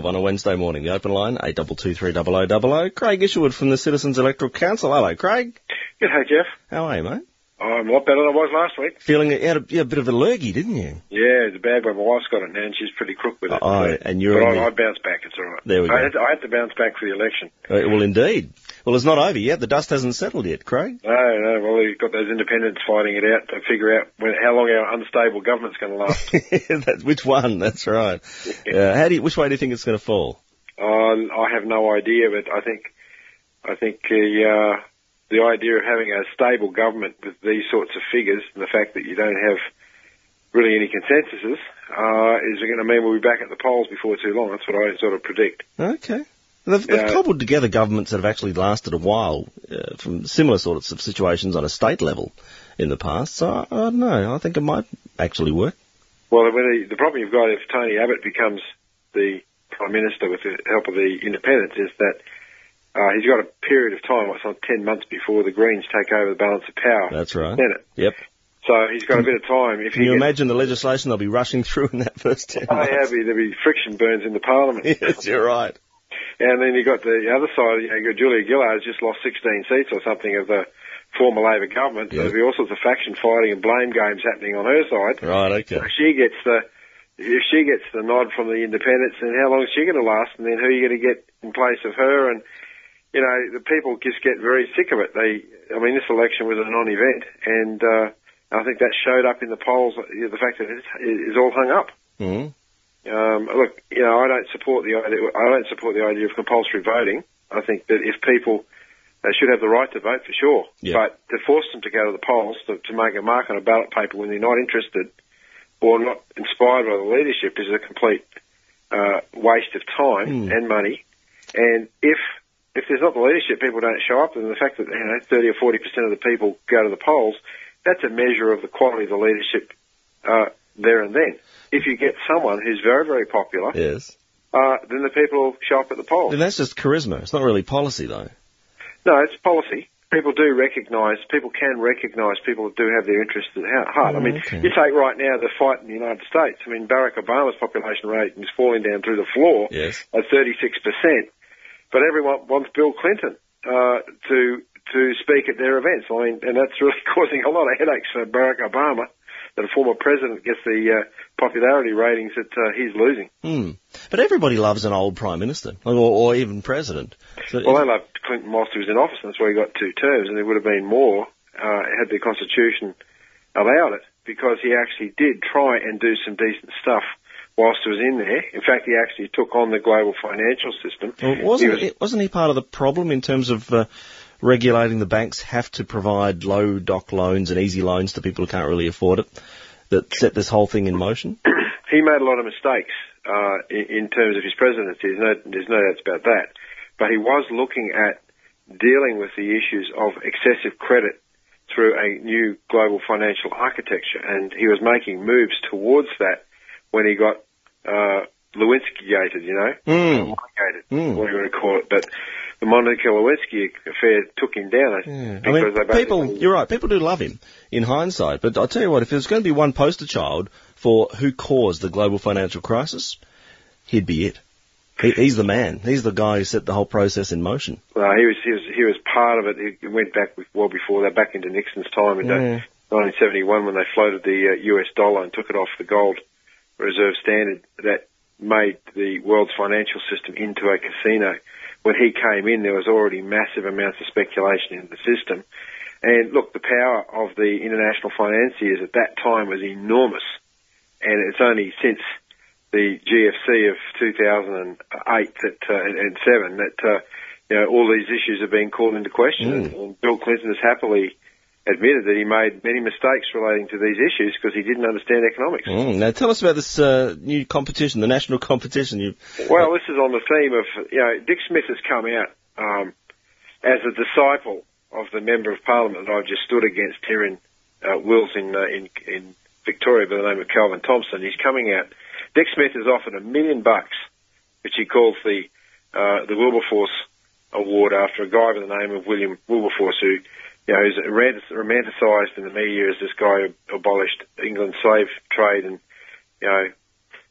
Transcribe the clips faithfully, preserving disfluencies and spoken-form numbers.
twelve on a Wednesday morning. The open line, eight two two three double oh double oh. Craig Isherwood from the Citizens Electoral Council. Hello, Craig. G'day, Jeff. How are you, mate? I'm a lot better than I was last week. Feeling, you had a, you had a bit of a lurgy, didn't you? Yeah, it's a bad one. My wife's got it now, and she's pretty crook with it. Oh, so, and you're... But I, the... I bounced back, it's all right. There we go. I had, to, I had to bounce back for the election. Uh, well, indeed. Well, it's not over yet. The dust hasn't settled yet, Craig. No, no. Well, you've got those independents fighting it out to figure out when, how long our unstable government's going to last. That's, which one? That's right. Uh, how do you, which way do you think it's going to fall? Uh, I have no idea, but I think I think uh, the idea of having a stable government with these sorts of figures and the fact that you don't have really any consensuses uh, is going to mean we'll be back at the polls before too long. That's what I sort of predict. Okay. They've, they've uh, cobbled together governments that have actually lasted a while uh, from similar sorts of situations on a state level in the past. So, I, I don't know. I think it might actually work. Well, when he, the problem you've got if Tony Abbott becomes the Prime Minister with the help of the independents is that uh, he's got a period of time, it's on ten months before the Greens take over the balance of power. That's right. Senate. Yep. So he's got a bit of time. If Can he you gets, imagine the legislation they'll be rushing through in that first ten oh, months? yeah, there'll be, there'll be friction burns in the Parliament. Yes, you're right. And then you've got the other side, you know, you've got Julia Gillard's just lost sixteen seats or something of the former Labor government. Yep. There'll be all sorts of faction fighting and blame games happening on her side. Right, okay. So if she gets the, if she gets the nod from the independents, then how long is she going to last? And then who are you going to get in place of her? And, you know, the people just get very sick of it. They, I mean, this election was a non-event, and uh, I think that showed up in the polls, you know, the fact that it is all hung up. Mm-hmm. Um, look, you know, I don't support the idea. I don't support the idea of compulsory voting. I think that if people, they should have the right to vote for sure. Yeah. But to force them to go to the polls to, to make a mark on a ballot paper when they're not interested or not inspired by the leadership is a complete uh, waste of time mm. and money. And if if there's not the leadership, people don't show up. And the fact that you know thirty or forty percent of the people go to the polls, that's a measure of the quality of the leadership uh, there and then. If you get someone who's very, very popular, yes, uh, then the people will show up at the polls. And that's just charisma. It's not really policy, though. No, it's policy. People do recognise, people can recognise people do have their interests at heart. Oh, I mean, okay. you take right now the fight in the United States. I mean, Barack Obama's population rate is falling down through the floor Yes. at thirty-six percent, but everyone wants Bill Clinton uh, to to speak at their events. I mean, and that's really causing a lot of headaches for Barack Obama, that a former president gets the uh, popularity ratings that uh, he's losing. Mm. But everybody loves an old prime minister, or, or even president. So well, they loved Clinton whilst he was in office, and that's why he got two terms, and there would have been more uh, had the Constitution allowed it, because he actually did try and do some decent stuff whilst he was in there. In fact, he actually took on the global financial system. Well, wasn't, he was, he, wasn't he part of the problem in terms of uh, regulating the banks have to provide low doc loans and easy loans to people who can't really afford it, that set this whole thing in motion? He made a lot of mistakes uh, in, in terms of his presidency. There's no, there's no doubts about that. But he was looking at dealing with the issues of excessive credit through a new global financial architecture, and he was making moves towards that when he got uh, Lewinsky-gated, you know, Mm. Monica-gated, Mm. what do you want to call it? But the Monica Lewinsky affair took him down. Yeah. Because I mean, they people, you're right, people do love him in hindsight, but I'll tell you what, if there's going to be one poster child for who caused the global financial crisis, he'd be it. He, he's the man. He's the guy who set the whole process in motion. Well, he was he was he was part of it. He went back well before that, back into Nixon's time in Yeah. nineteen seventy-one when they floated the uh, U S dollar and took it off the gold reserve standard. That made the world's financial system into a casino. When he came in, there was already massive amounts of speculation in the system. And look, the power of the international financiers at that time was enormous. And it's only since the G F C of two thousand eight that, uh, and, and seven that, uh, you know, all these issues have been called into question. Mm. And, and Bill Clinton has happily admitted that he made many mistakes relating to these issues because he didn't understand economics. Mm. Now, tell us about this uh, new competition, the national competition. You, Well, this is on the theme of, you know, Dick Smith has come out um, as a disciple of the Member of Parliament that I've just stood against here in uh, Wills in, uh, in in Victoria by the name of Calvin Thompson. He's coming out. Dick Smith has offered a million bucks, which he calls the uh, the Wilberforce Award, after a guy by the name of William Wilberforce, who, you know, is romanticised in the media as this guy who abolished England's slave trade and, you know,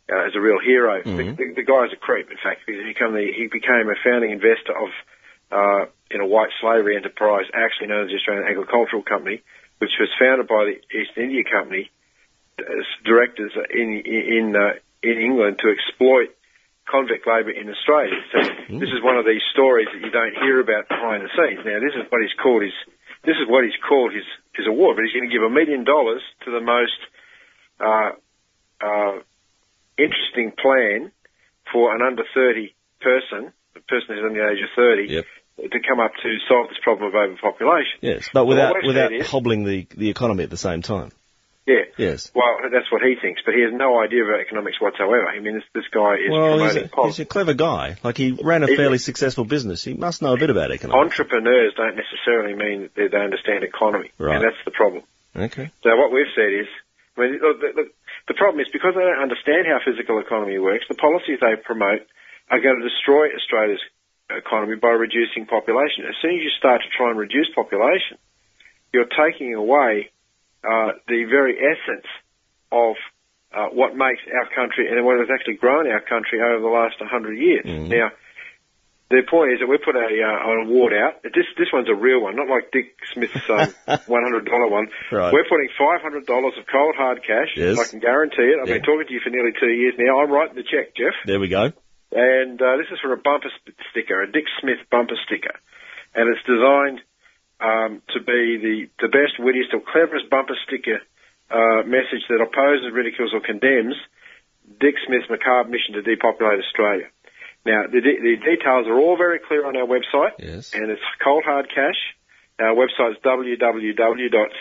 uh, as a real hero. Mm-hmm. The, the, the guy's a creep, in fact, because he became, the, he became a founding investor of uh, in a white slavery enterprise, actually known as the Australian Agricultural Company, which was founded by the East India Company as directors in in uh, in England to exploit convict labour in Australia. So mm. this is one of these stories that you don't hear about behind the scenes. Now, this is what he's called his this is what he's called his his award, but he's going to give a million dollars to the most uh, uh, interesting plan for an under thirty person, a person who's under the age of thirty. Yep. To come up to solve this problem of overpopulation. Yes, but without so without is, hobbling the, the economy at the same time. Yeah. Yes. Well, that's what he thinks, but he has no idea about economics whatsoever. I mean, this, this guy is well, promoting he's a, policy. he's a clever guy. Like, he ran a he's fairly a, successful business. He must know a bit about economics. Entrepreneurs don't necessarily mean that they, they understand economy, right. and that's the problem. Okay. So what we've said is, I mean, look, the, the, the problem is because they don't understand how physical economy works, the policies they promote are going to destroy Australia's economy by reducing population. As soon as you start to try and reduce population, you're taking away uh, the very essence of uh, what makes our country and what has actually grown our country over the last one hundred years. Mm-hmm. Now, the point is that we put a, uh, an award out. This this one's a real one, not like Dick Smith's um, one hundred dollars one. Right. We're putting five hundred dollars of cold hard cash. Yes. I can guarantee it. I've yeah. been talking to you for nearly two years now. I'm writing the check, Jeff. There we go. And uh, this is for a bumper st- sticker, a Dick Smith bumper sticker. And it's designed um, to be the, the best, wittiest, or cleverest bumper sticker uh, message that opposes, ridicules, or condemns Dick Smith's macabre mission to depopulate Australia. Now, the, de- the details are all very clear on our website. Yes. And it's cold hard cash. Our website is w w w dot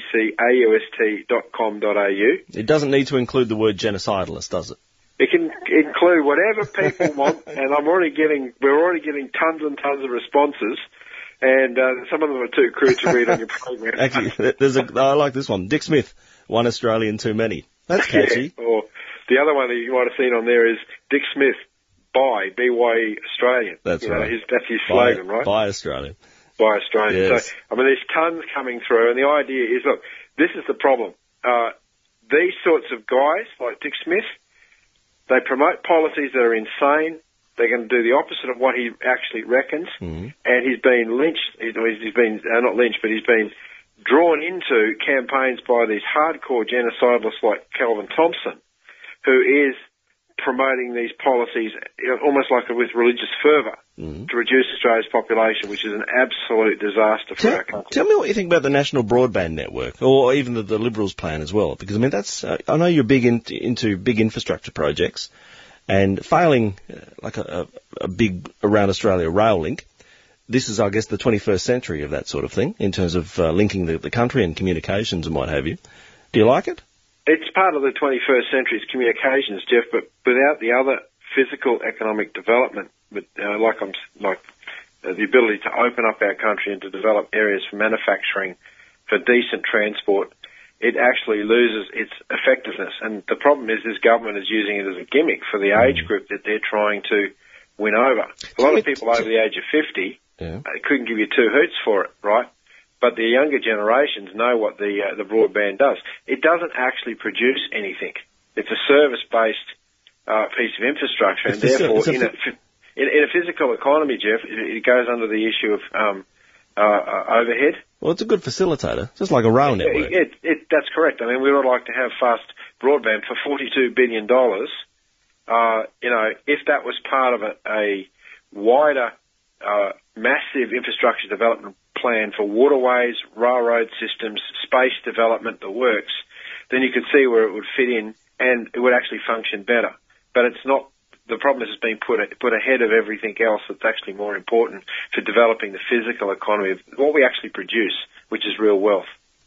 cecaust dot com dot a u. It doesn't need to include the word genocidalist, does it? It can include whatever people want, and I'm already getting, we're already getting tons and tons of responses, and uh, some of them are too crude to read on your program. Actually, there's a, I like this one. Dick Smith, one Australian too many. That's catchy. Yeah, or the other one that you might have seen on there is Dick Smith, buy, B Y E Australian. That's you know, right. His, that's his Buy, slogan, right? Buy Australian. Buy Australian. Yes. So, I mean, there's tons coming through, and the idea is, look, this is the problem. Uh, these sorts of guys, like Dick Smith, they promote policies that are insane. They're going to do the opposite of what he actually reckons. Mm-hmm. And he's been lynched, he's been, uh, not lynched, but he's been drawn into campaigns by these hardcore genocidalists like Calvin Thompson, who is promoting these policies almost like with religious fervour mm-hmm. to reduce Australia's population, which is an absolute disaster for tell, our country. Tell me what you think about the National Broadband Network, or even the, the Liberals' plan as well, because I mean that's uh, I know you're big in, into big infrastructure projects, and failing uh, like a, a, a big around Australia rail link. This is, I guess, the twenty-first century of that sort of thing in terms of uh, linking the, the country and communications and what have you. Do you like it? It's part of the twenty-first century's communications, Jeff, but without the other physical economic development, but uh, like I'm like uh, the ability to open up our country and to develop areas for manufacturing, for decent transport, it actually loses its effectiveness. And the problem is this government is using it as a gimmick for the age group that they're trying to win over. A lot of people over the age of fifty yeah. uh, couldn't give you two hoots for it, right? But the younger generations know what the uh, the broadband does. It doesn't actually produce anything. It's a service-based uh, piece of infrastructure, and it's therefore, a, in, a, in, in a physical economy, Jeff, it, it goes under the issue of um, uh, uh, overhead. Well, it's a good facilitator, just like a rail network. It, it, it, that's correct. I mean, we would like to have fast broadband for forty-two billion dollars. Uh, you know, if that was part of a, a wider, uh, massive infrastructure development plan for waterways, railroad systems, space development, the works, then you could see where it would fit in and it would actually function better. But it's not, the problem is it's been put, put ahead of everything else that's actually more important for developing the physical economy of what we actually produce, which is real wealth.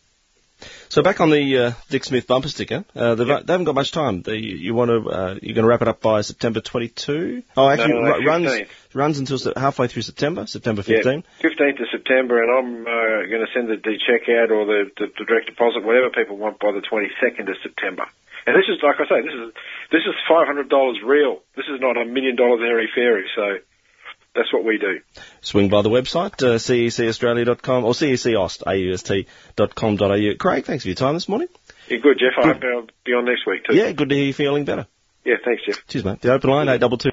So back on the uh, Dick Smith bumper sticker, uh, yep. they haven't got much time. They, you want to, uh, you're going to wrap it up by September twenty-second? Oh, actually, no, no, no, runs runs until halfway through September, September fifteenth. Yeah, fifteenth of September, and I'm uh, going to send the, the check out or the, the, the direct deposit, whatever people want, by the twenty-second of September. And this is, like I say, this is this is five hundred dollars real. This is not a million dollars airy-fairy, so that's what we do. Swing by the website, uh, C E C Australia dot com or C E C Aust, A U S T dot com dot A U. Craig, thanks for your time this morning. You're good, Jeff. I hope I'll be on next week too. Yeah, good to hear you feeling better. Yeah, thanks, Jeff. Cheers, mate. The open line, eight two two.